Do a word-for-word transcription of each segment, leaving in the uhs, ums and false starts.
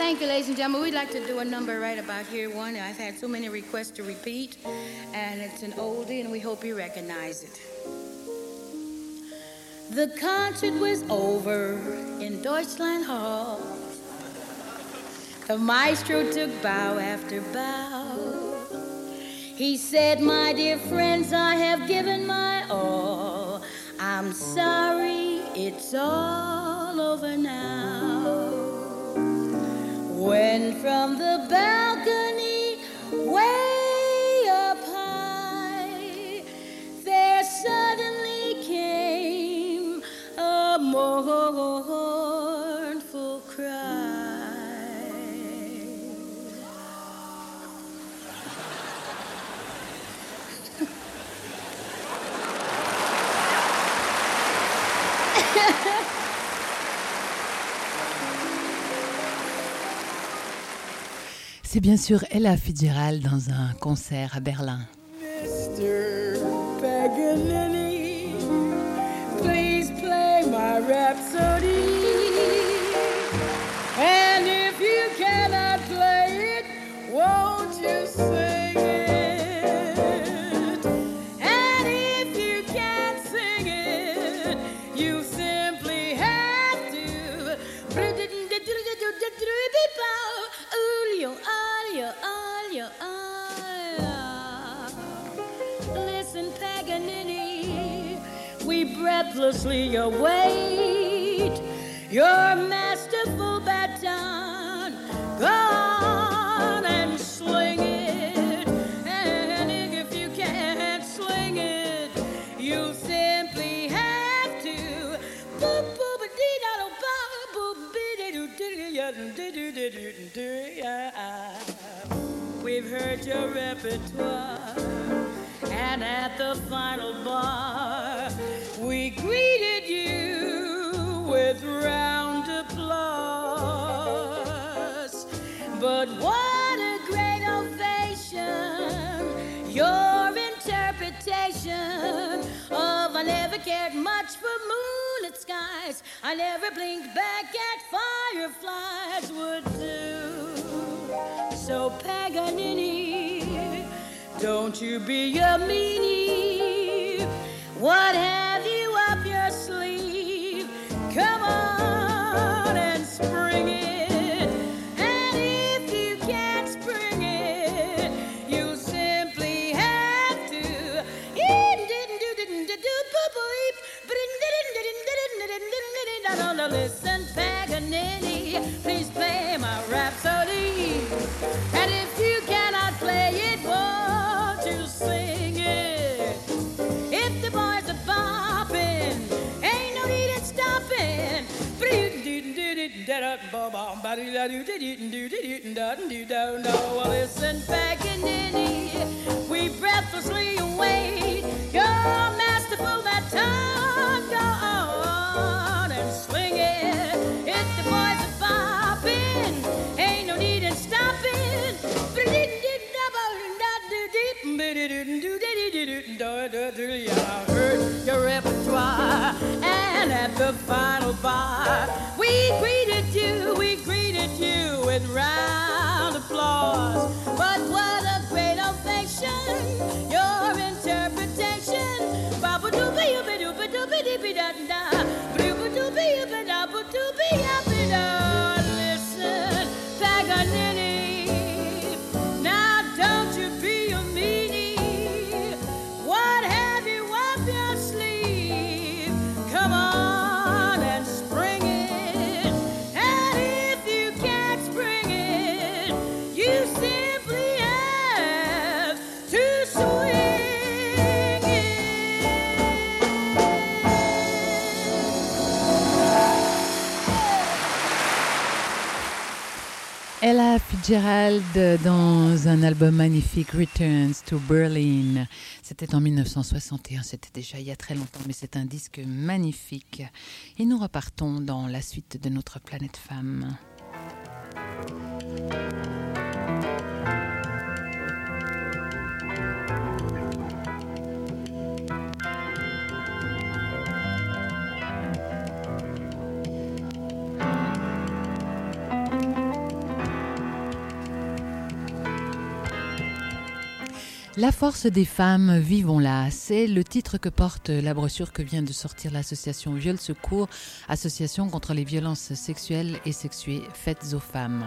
Thank you, ladies and gentlemen. We'd like to do a number right about here. One, I've had so many requests to repeat, and it's an oldie, and we hope you recognize it. The concert was over in Deutschland Hall. The maestro took bow after bow. He said, my dear friends, I have given my all. I'm sorry, it's all over now. When from the balcony, way up high, there suddenly came a mournful cry. C'est bien sûr Ella Fitzgerald dans un concert à Berlin. mister Paganini, please play my Rhapsody. And if you cannot play it, won't you sing it? And if you can't sing it, you simply have to. Listen, Paganini, we breathlessly await your masterful baton. Go on and sling it. And if you can't sling it, you simply have to. We've heard your repertoire, and at the final bar, we greeted you with round applause. But what a great ovation, your interpretation of I never cared much for moonlit skies, I never blinked back at fireflies would do. So Paganini, don't you be a meanie. What have you up your sleeve? Come on and spring it. And if you can't spring it, you simply have to. Listen, Paganini, please play my Rhapsody. And if you cannot play it, won't you sing it? If the boys are bopping, ain't no need in stopping. Well, listen, Paganini, we breathlessly await your masterful baton. Go on and swing it. If the boys are bopping, ain't no need in stopping. I heard your repertoire, and at the final bar, we greeted you, we greeted you with round applause. But what a great ovation, your interpretation. Listen, Paganini, now don't you be a meanie. What have you up your sleeve? Come on and spring it. And if you can't spring it, you simply have to swing it. Ella Fitzgerald dans un album magnifique, Returns to Berlin. C'était en dix-neuf cent soixante et un, c'était déjà il y a très longtemps, mais c'est un disque magnifique. Et nous repartons dans la suite de notre planète femme. La force des femmes, vivons-la, c'est le titre que porte la brochure que vient de sortir l'association Viol Secours, association contre les violences sexuelles et sexuées faites aux femmes.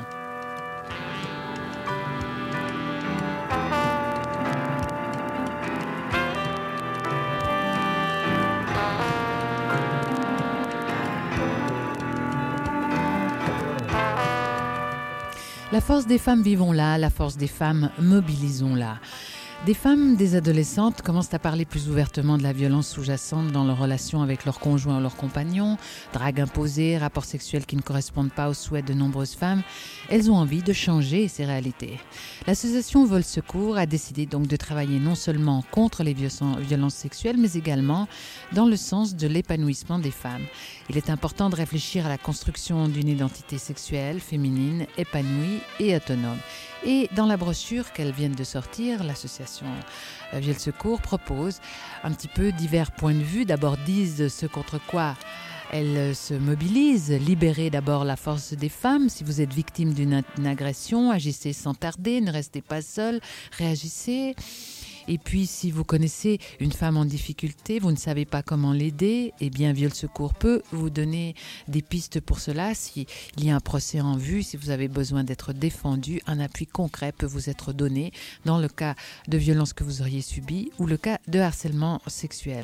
La force des femmes, vivons-la, la force des femmes, mobilisons-la. Des femmes, des adolescentes commencent à parler plus ouvertement de la violence sous-jacente dans leurs relations avec leurs conjoints ou leurs compagnons, drague imposée, rapports sexuels qui ne correspondent pas aux souhaits de nombreuses femmes. Elles ont envie de changer ces réalités. L'association Viol Secours a décidé donc de travailler non seulement contre les violences sexuelles, mais également dans le sens de l'épanouissement des femmes. Il est important de réfléchir à la construction d'une identité sexuelle, féminine, épanouie et autonome. Et dans la brochure qu'elle vient de sortir, l'association Viol Secours propose un petit peu divers points de vue. D'abord disent ce contre quoi elle se mobilise, libérez d'abord la force des femmes. Si vous êtes victime d'une agression, agissez sans tarder, ne restez pas seul, réagissez. Et puis, si vous connaissez une femme en difficulté, vous ne savez pas comment l'aider, eh bien, Viol Secours peut vous donner des pistes pour cela. S'il y a un procès en vue, si vous avez besoin d'être défendu, un appui concret peut vous être donné dans le cas de violence que vous auriez subi ou le cas de harcèlement sexuel.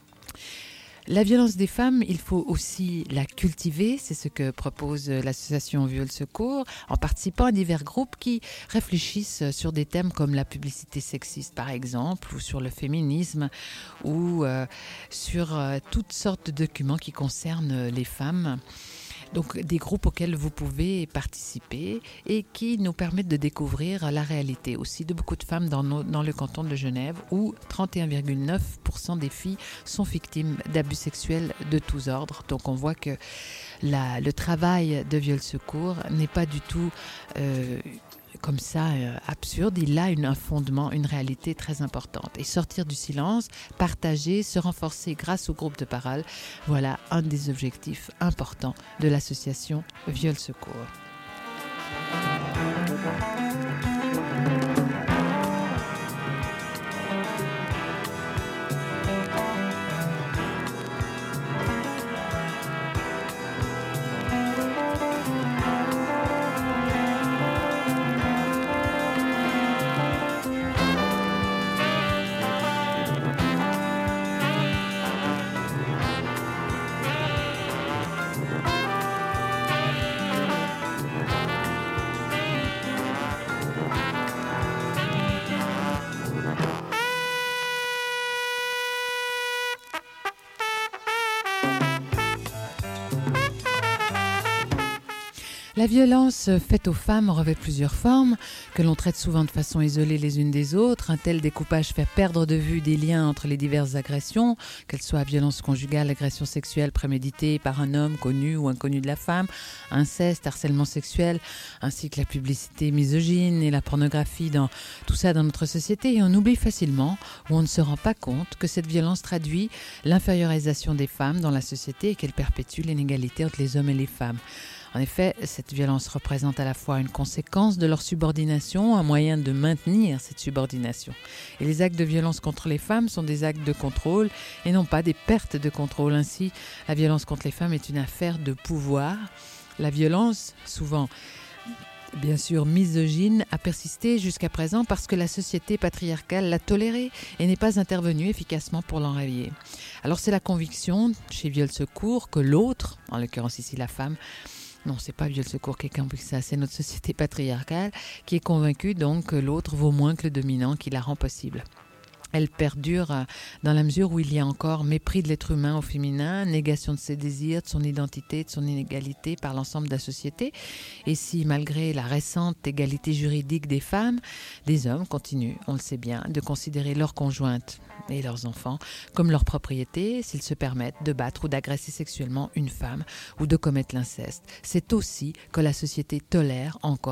La violence des femmes, il faut aussi la cultiver, c'est ce que propose l'association Viol Secours, en participant à divers groupes qui réfléchissent sur des thèmes comme la publicité sexiste par exemple, ou sur le féminisme, ou euh, sur euh, toutes sortes de documents qui concernent les femmes. Donc des groupes auxquels vous pouvez participer et qui nous permettent de découvrir la réalité aussi de beaucoup de femmes dans, nos, dans le canton de Genève où trente et un virgule neuf pour cent des filles sont victimes d'abus sexuels de tous ordres. Donc on voit que la, le travail de Viol Secours n'est pas du tout euh, comme ça euh, absurde, il a une, un fondement, une réalité très importante. Et sortir du silence, partager, se renforcer grâce au groupe de parole, voilà un des objectifs importants de l'association Viol Secours. La violence faite aux femmes revêt plusieurs formes, que l'on traite souvent de façon isolée les unes des autres. Un tel découpage fait perdre de vue des liens entre les diverses agressions, qu'elles soient violence conjugale, agression sexuelle préméditée par un homme connu ou inconnu de la femme, inceste, harcèlement sexuel, ainsi que la publicité misogyne et la pornographie, dans tout ça dans notre société. Et on oublie facilement, ou on ne se rend pas compte, que cette violence traduit l'infériorisation des femmes dans la société et qu'elle perpétue l'inégalité entre les hommes et les femmes. En effet, cette violence représente à la fois une conséquence de leur subordination, un moyen de maintenir cette subordination. Et les actes de violence contre les femmes sont des actes de contrôle et non pas des pertes de contrôle. Ainsi, la violence contre les femmes est une affaire de pouvoir. La violence, souvent bien sûr misogyne, a persisté jusqu'à présent parce que la société patriarcale l'a tolérée et n'est pas intervenue efficacement pour l'enrayer. Alors c'est la conviction chez Viol Secours que l'autre, en l'occurrence ici la femme, non, c'est pas Viol Secours qui est convaincu ça, c'est notre société patriarcale qui est convaincue donc que l'autre vaut moins que le dominant qui la rend possible. Elle perdure dans la mesure où il y a encore mépris de l'être humain au féminin, négation de ses désirs, de son identité, de son inégalité par l'ensemble de la société. Et si, malgré la récente égalité juridique des femmes, des hommes continuent, on le sait bien, de considérer leurs conjointes et leurs enfants comme leur propriété s'ils se permettent de battre ou d'agresser sexuellement une femme ou de commettre l'inceste. C'est aussi que la société tolère encore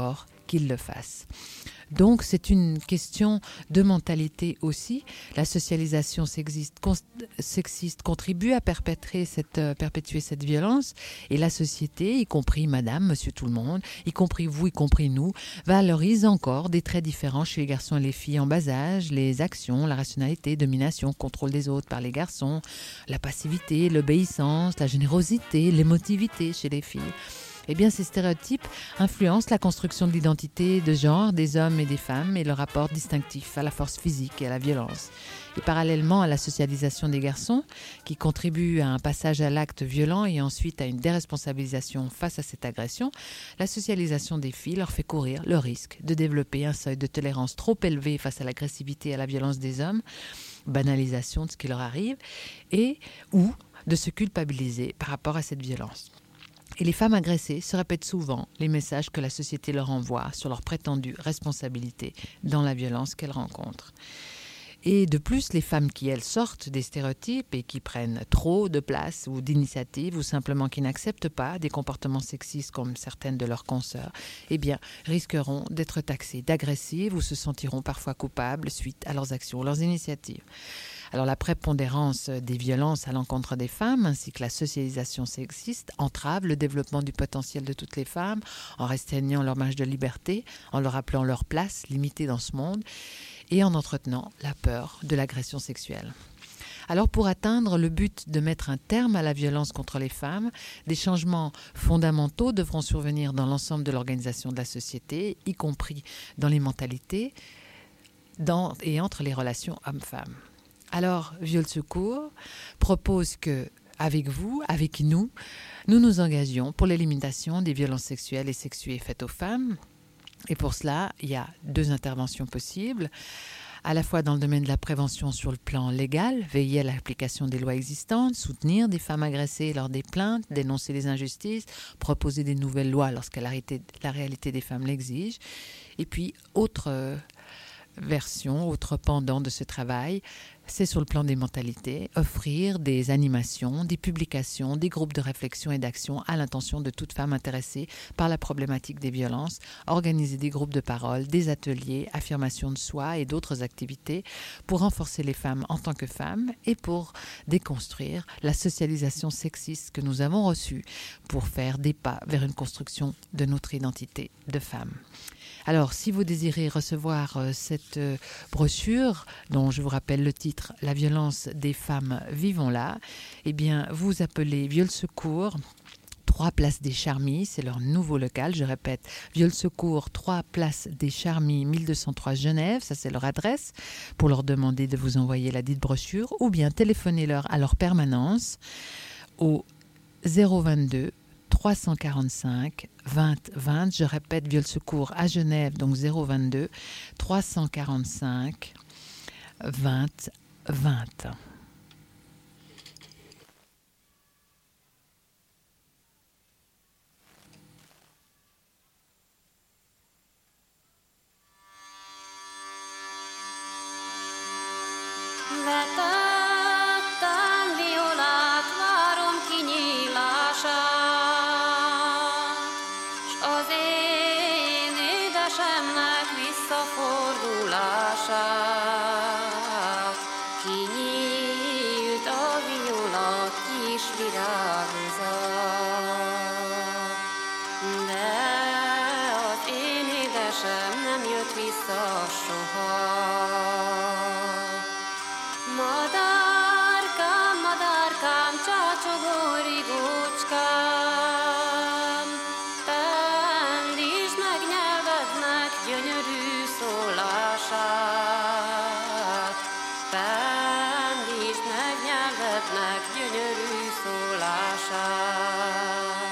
qu'ils le fassent. Donc, c'est une question de mentalité aussi. La socialisation sexiste, con, sexiste contribue à perpétrer cette, euh, perpétuer cette violence. Et la société, y compris madame, monsieur tout le monde, y compris vous, y compris nous, valorise encore des traits différents chez les garçons et les filles en bas âge, les actions, la rationalité, domination, contrôle des autres par les garçons, la passivité, l'obéissance, la générosité, l'émotivité chez les filles. Eh bien, ces stéréotypes influencent la construction de l'identité de genre des hommes et des femmes et le rapport distinctif à la force physique et à la violence. Et parallèlement à la socialisation des garçons, qui contribue à un passage à l'acte violent et ensuite à une déresponsabilisation face à cette agression, la socialisation des filles leur fait courir le risque de développer un seuil de tolérance trop élevé face à l'agressivité et à la violence des hommes, banalisation de ce qui leur arrive, et ou de se culpabiliser par rapport à cette violence. Et les femmes agressées se répètent souvent les messages que la société leur envoie sur leur prétendue responsabilité dans la violence qu'elles rencontrent. Et de plus, les femmes qui, elles, sortent des stéréotypes et qui prennent trop de place ou d'initiative ou simplement qui n'acceptent pas des comportements sexistes comme certaines de leurs consoeurs, eh bien, risqueront d'être taxées d'agressives ou se sentiront parfois coupables suite à leurs actions, leurs initiatives. Alors la prépondérance des violences à l'encontre des femmes ainsi que la socialisation sexiste entravent le développement du potentiel de toutes les femmes en restreignant leur marge de liberté, en leur rappelant leur place limitée dans ce monde et en entretenant la peur de l'agression sexuelle. Alors pour atteindre le but de mettre un terme à la violence contre les femmes, des changements fondamentaux devront survenir dans l'ensemble de l'organisation de la société, y compris dans les mentalités dans, et entre les relations hommes-femmes. Alors, Viol Secours propose que, avec vous, avec nous, nous nous engagions pour l'élimination des violences sexuelles et sexuées faites aux femmes. Et pour cela, il y a deux interventions possibles, à la fois dans le domaine de la prévention sur le plan légal, veiller à l'application des lois existantes, soutenir des femmes agressées lors des plaintes, dénoncer les injustices, proposer des nouvelles lois lorsque la réalité, la réalité des femmes l'exige. Et puis, autre euh, version, autre pendant de ce travail, c'est sur le plan des mentalités, offrir des animations, des publications, des groupes de réflexion et d'action à l'intention de toute femme intéressée par la problématique des violences, organiser des groupes de parole, des ateliers, affirmation de soi et d'autres activités pour renforcer les femmes en tant que femmes et pour déconstruire la socialisation sexiste que nous avons reçue pour faire des pas vers une construction de notre identité de femme. Alors, si vous désirez recevoir euh, cette euh, brochure, dont je vous rappelle le titre « La violence des femmes, vivons-la », eh bien, vous appelez Viol Secours, trois Place des Charmilles, c'est leur nouveau local, je répète, Viol Secours, trois Place des Charmilles, mille deux cent trois Genève, ça c'est leur adresse, pour leur demander de vous envoyer la dite brochure, ou bien téléphonez-leur à leur permanence au zéro vingt-deux trois cent quarante-cinq vingt vingt. Je répète, Viol Secours à Genève, donc zéro vingt-deux trois cent quarante-cinq vingt vingt. Vetettem violát, várom kinyílását, s az én édesemnek visszafordulását. Kinyílt a viola kis virágzat, de az én édesem nem jött vissza soha. Madárkám, madárkám, csácsogó rigócskám, pendítsd meg nyelvednek gyönyörű szólását. Pendítsd meg nyelvednek gyönyörű szólását.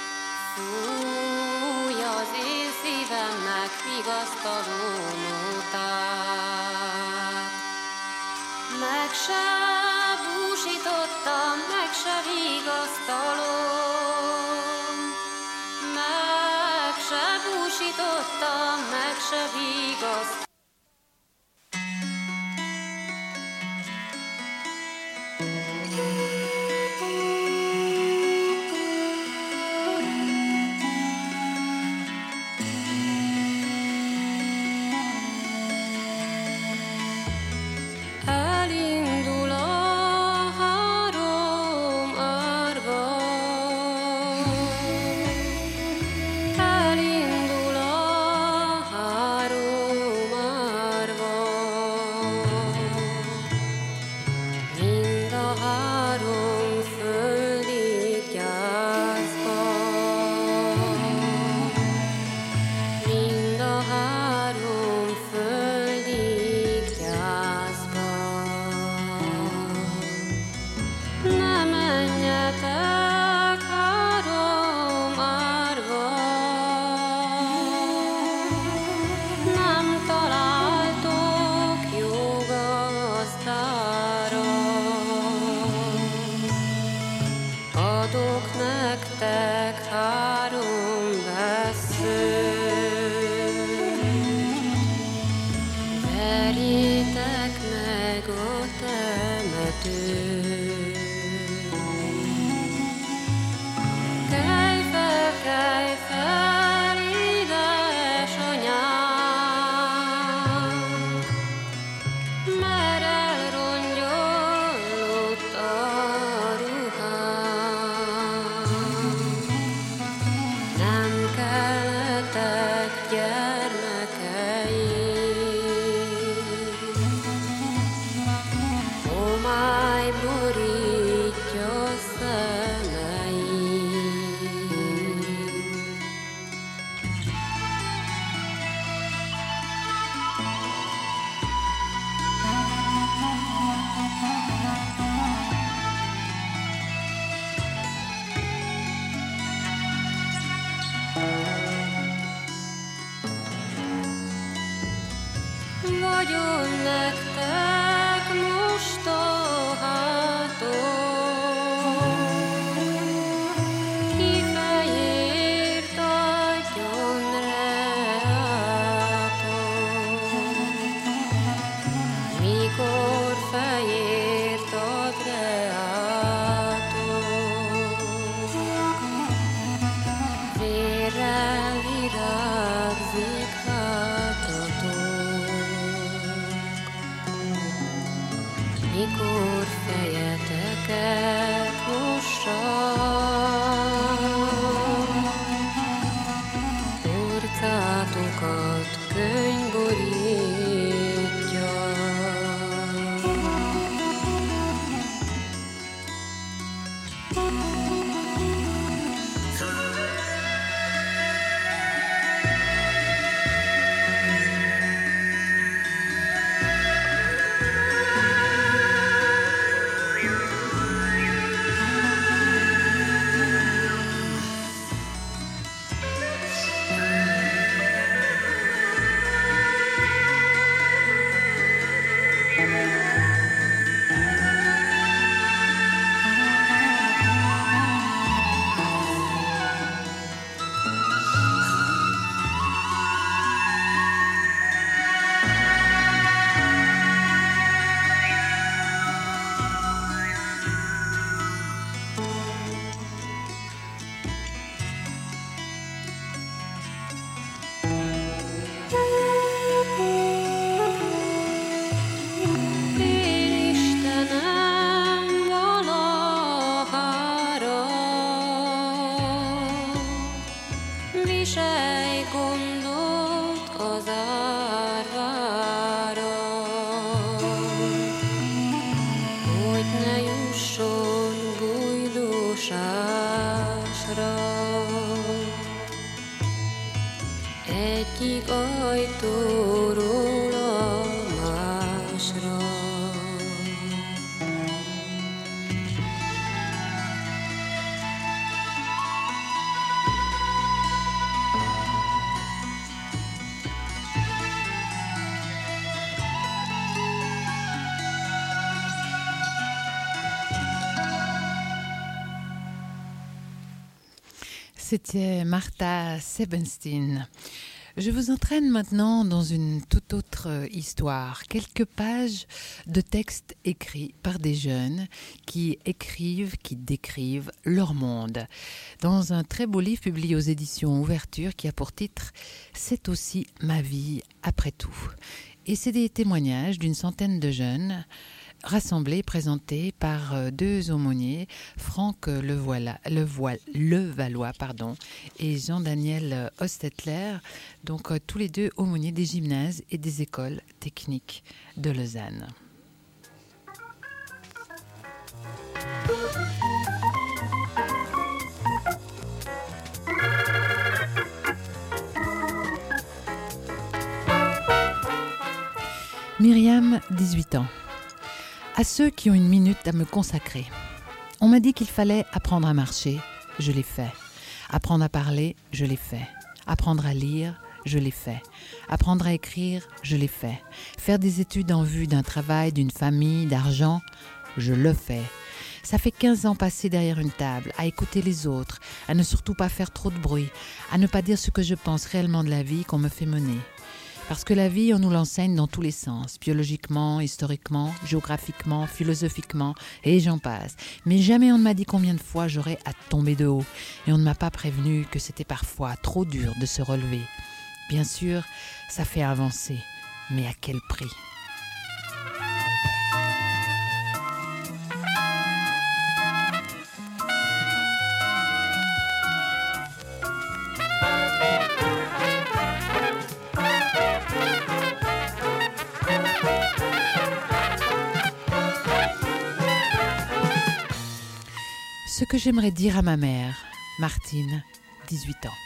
Fúj az én szívemnek vigasztaló nótát. Meg se búsítottam, meg se vigasztalom. Meg se búsítottam, meg se vigasztalom. elindul a három árva, elindul a három árva, mind a három földi gyászba, mind a három földi gyászba. Ne menjetek három árva, nem találtok jó gazdára. Adok nektek három vesszőt, verjétek meg a temetőt. Kelj fel, kelj fel, édesanyám, mert elrongyolott a ruhám. Nem kelletek gyermekeim, homály borítja szemeim. Vagyon nektek most a háton, ki fejért adjon reáton. Mikor fejért ad reáton, vérrel virágzik hátatok. Mikor fejeteket mossam, orcátokat könny borítja. Istenem valahára, viselj gondot az árvára, hogy ne jusson bújdósásra. Egyik ajtóról a másra. C'était Martha Sebenstein. Je vous entraîne maintenant dans une toute autre histoire, quelques pages de textes écrits par des jeunes qui écrivent, qui décrivent leur monde. Dans un très beau livre publié aux éditions Ouverture qui a pour titre « C'est aussi ma vie après tout ». Et c'est des témoignages d'une centaine de jeunes rassemblés, présentés par euh, deux aumôniers, Franck Levoila, Levoil, Levallois pardon, et Jean-Daniel Hostetler, donc euh, tous les deux aumôniers des gymnases et des écoles techniques de Lausanne. Myriam, dix-huit ans. À ceux qui ont une minute à me consacrer. On m'a dit qu'il fallait apprendre à marcher, je l'ai fait. Apprendre à parler, je l'ai fait. Apprendre à lire, je l'ai fait. Apprendre à écrire, je l'ai fait. Faire des études en vue d'un travail, d'une famille, d'argent, je le fais. Ça fait quinze ans passés derrière une table, à écouter les autres, à ne surtout pas faire trop de bruit, à ne pas dire ce que je pense réellement de la vie qu'on me fait mener. Parce que la vie, on nous l'enseigne dans tous les sens, biologiquement, historiquement, géographiquement, philosophiquement, et j'en passe. Mais jamais on ne m'a dit combien de fois j'aurais à tomber de haut, et on ne m'a pas prévenu que c'était parfois trop dur de se relever. Bien sûr, ça fait avancer, mais à quel prix ? Ce que j'aimerais dire à ma mère, Martine, dix-huit ans.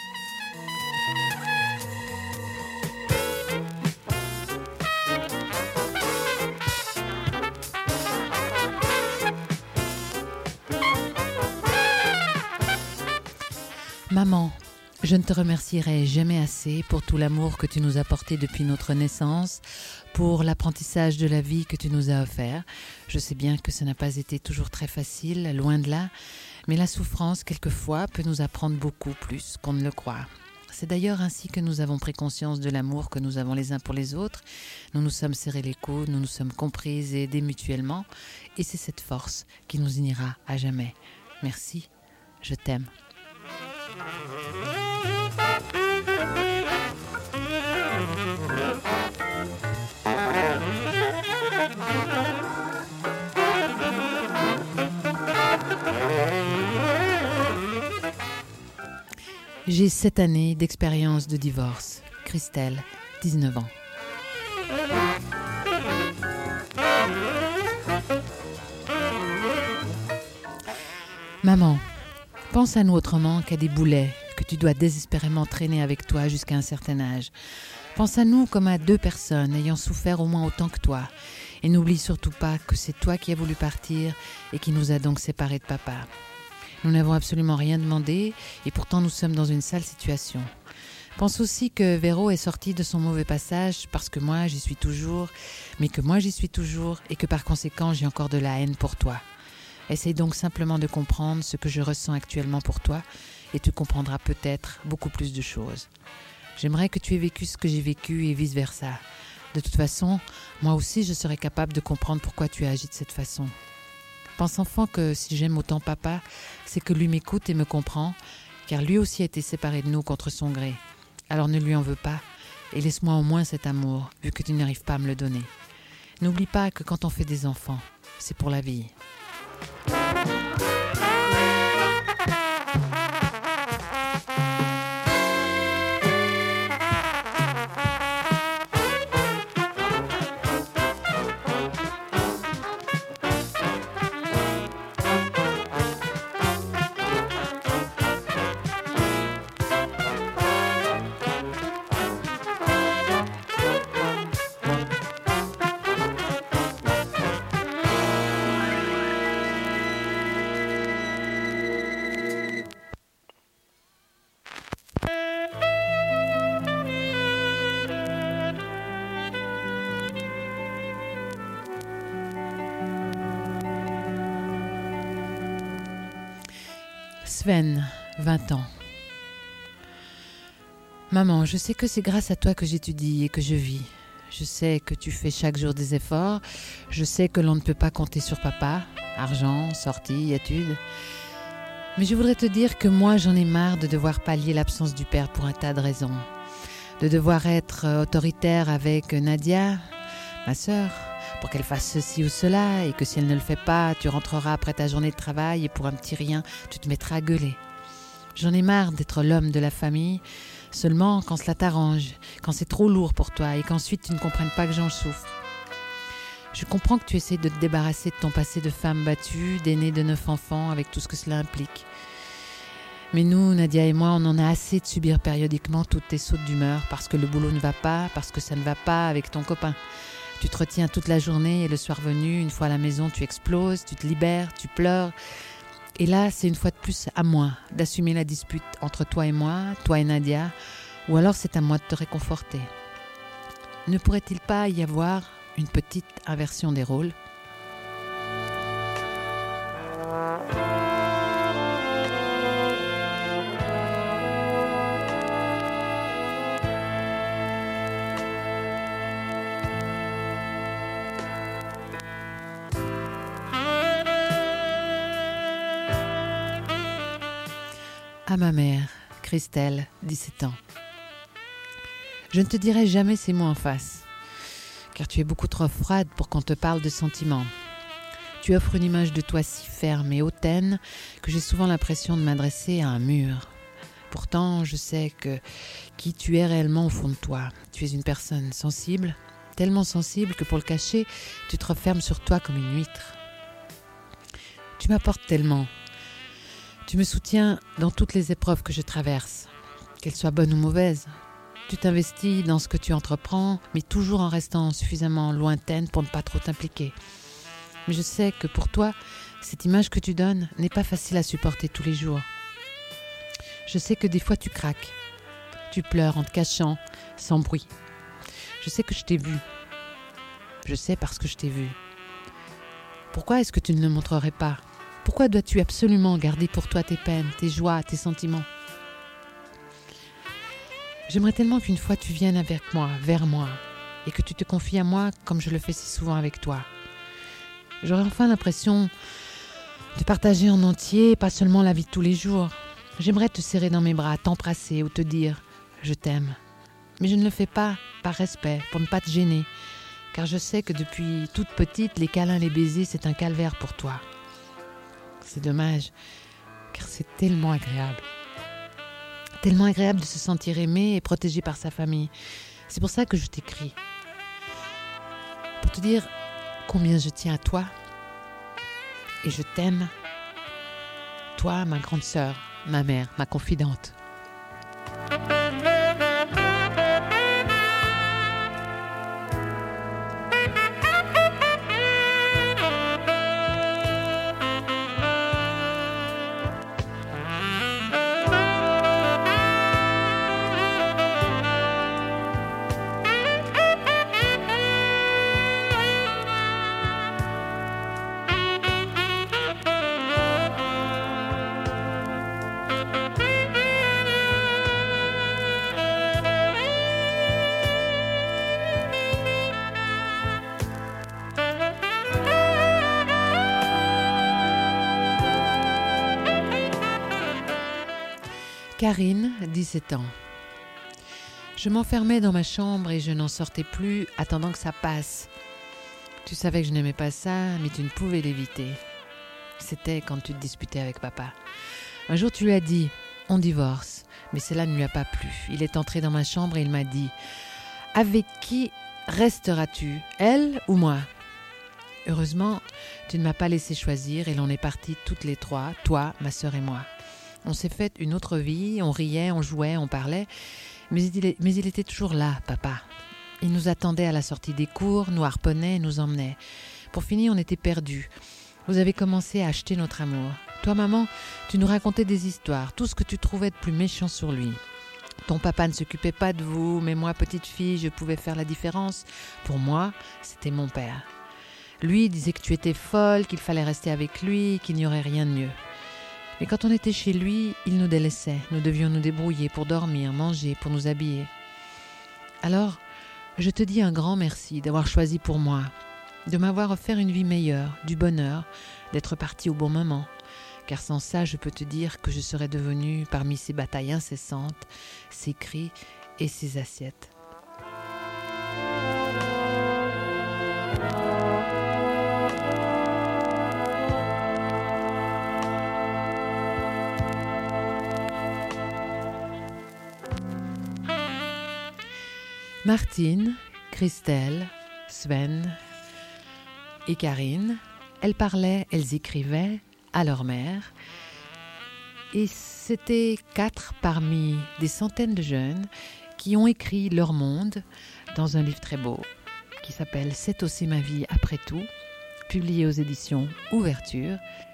Maman, je ne te remercierai jamais assez pour tout l'amour que tu nous as porté depuis notre naissance, pour l'apprentissage de la vie que tu nous as offert. Je sais bien que ça n'a pas été toujours très facile, loin de là, mais la souffrance, quelquefois, peut nous apprendre beaucoup plus qu'on ne le croit. C'est d'ailleurs ainsi que nous avons pris conscience de l'amour que nous avons les uns pour les autres. Nous nous sommes serrés les coudes, nous nous sommes comprises et aidés mutuellement, et c'est cette force qui nous unira à jamais. Merci, je t'aime. J'ai sept années d'expérience de divorce. Christelle, dix-neuf ans. Maman, pense à nous autrement qu'à des boulets que tu dois désespérément traîner avec toi jusqu'à un certain âge. Pense à nous comme à deux personnes ayant souffert au moins autant que toi. Et n'oublie surtout pas que c'est toi qui as voulu partir et qui nous a donc séparés de papa. Nous n'avons absolument rien demandé et pourtant nous sommes dans une sale situation. Pense aussi que Véro est sorti de son mauvais passage parce que moi j'y suis toujours, mais que moi j'y suis toujours et que par conséquent j'ai encore de la haine pour toi. Essaye donc simplement de comprendre ce que je ressens actuellement pour toi et tu comprendras peut-être beaucoup plus de choses. J'aimerais que tu aies vécu ce que j'ai vécu et vice-versa. De toute façon, moi aussi je serais capable de comprendre pourquoi tu as agi de cette façon. Pense enfant que si j'aime autant papa, c'est que lui m'écoute et me comprend, car lui aussi a été séparé de nous contre son gré. Alors ne lui en veux pas, et laisse-moi au moins cet amour, vu que tu n'arrives pas à me le donner. N'oublie pas que quand on fait des enfants, c'est pour la vie. Sven, vingt ans. Maman, je sais que c'est grâce à toi que j'étudie et que je vis. Je sais que tu fais chaque jour des efforts. Je sais que l'on ne peut pas compter sur papa. Argent, sorties, études. Mais je voudrais te dire que moi, j'en ai marre de devoir pallier l'absence du père pour un tas de raisons. De devoir être autoritaire avec Nadia, ma sœur, pour qu'elle fasse ceci ou cela, et que si elle ne le fait pas, tu rentreras après ta journée de travail et pour un petit rien, tu te mettras à gueuler. J'en ai marre d'être l'homme de la famille, seulement quand cela t'arrange, quand c'est trop lourd pour toi et qu'ensuite tu ne comprennes pas que j'en souffre. Je comprends que tu essaies de te débarrasser de ton passé de femme battue, d'aînée de neuf enfants, avec tout ce que cela implique. Mais nous, Nadia et moi, on en a assez de subir périodiquement toutes tes sautes d'humeur parce que le boulot ne va pas, parce que ça ne va pas avec ton copain. Tu te retiens toute la journée et le soir venu, une fois à la maison, tu exploses, tu te libères, tu pleures. Et là, c'est une fois de plus à moi d'assumer la dispute entre toi et moi, toi et Nadia, ou alors c'est à moi de te réconforter. Ne pourrait-il pas y avoir une petite inversion des rôles ? À ma mère, Christelle, dix-sept ans. Je ne te dirai jamais ces mots en face, car tu es beaucoup trop froide pour qu'on te parle de sentiments. Tu offres une image de toi si ferme et hautaine que j'ai souvent l'impression de m'adresser à un mur. Pourtant, je sais que qui tu es réellement au fond de toi. Tu es une personne sensible, tellement sensible que pour le cacher, tu te refermes sur toi comme une huître. Tu m'apportes tellement. Tu me soutiens dans toutes les épreuves que je traverse, qu'elles soient bonnes ou mauvaises. Tu t'investis dans ce que tu entreprends, mais toujours en restant suffisamment lointaine pour ne pas trop t'impliquer. Mais je sais que pour toi, cette image que tu donnes n'est pas facile à supporter tous les jours. Je sais que des fois tu craques. Tu pleures en te cachant, sans bruit. Je sais que je t'ai vu. Je sais parce que je t'ai vu. Pourquoi est-ce que tu ne le montrerais pas ? Pourquoi dois-tu absolument garder pour toi tes peines, tes joies, tes sentiments ? J'aimerais tellement qu'une fois tu viennes avec moi, vers moi, et que tu te confies à moi comme je le fais si souvent avec toi. J'aurais enfin l'impression de partager en entier, pas seulement la vie de tous les jours. J'aimerais te serrer dans mes bras, t'embrasser ou te dire « je t'aime ». Mais je ne le fais pas par respect, pour ne pas te gêner, car je sais que depuis toute petite, les câlins, les baisers, c'est un calvaire pour toi. C'est dommage, car c'est tellement agréable. Tellement agréable de se sentir aimé et protégé par sa famille. C'est pour ça que je t'écris. Pour te dire combien je tiens à toi et je t'aime. Toi, ma grande sœur, ma mère, ma confidente. Karine, dix-sept ans. Je m'enfermais dans ma chambre et je n'en sortais plus, attendant que ça passe. Tu savais que je n'aimais pas ça, mais tu ne pouvais l'éviter. C'était quand tu te disputais avec papa. Un jour, tu lui as dit « on divorce », mais cela ne lui a pas plu. Il est entré dans ma chambre et il m'a dit « avec qui resteras-tu, elle ou moi ?» Heureusement, tu ne m'as pas laissé choisir et l'on est partis toutes les trois, toi, ma sœur et moi. On s'est fait une autre vie, on riait, on jouait, on parlait, mais il, mais il était toujours là, papa. Il nous attendait à la sortie des cours, nous harponnait, nous emmenait. Pour finir, on était perdus. Vous avez commencé à acheter notre amour. Toi, maman, tu nous racontais des histoires, tout ce que tu trouvais de plus méchant sur lui. Ton papa ne s'occupait pas de vous, mais moi, petite fille, je pouvais faire la différence. Pour moi, c'était mon père. Lui disait que tu étais folle, qu'il fallait rester avec lui, qu'il n'y aurait rien de mieux. Mais quand on était chez lui, il nous délaissait. Nous devions nous débrouiller pour dormir, manger, pour nous habiller. Alors, je te dis un grand merci d'avoir choisi pour moi, de m'avoir offert une vie meilleure, du bonheur, d'être parti au bon moment. Car sans ça, je peux te dire que je serais devenue, parmi ces batailles incessantes, ces cris et ces assiettes. Martine, Christelle, Sven et Karine, elles parlaient, elles écrivaient à leur mère. Et c'était quatre parmi des centaines de jeunes qui ont écrit leur monde dans un livre très beau qui s'appelle « C'est aussi ma vie après tout », publié aux éditions Ouverture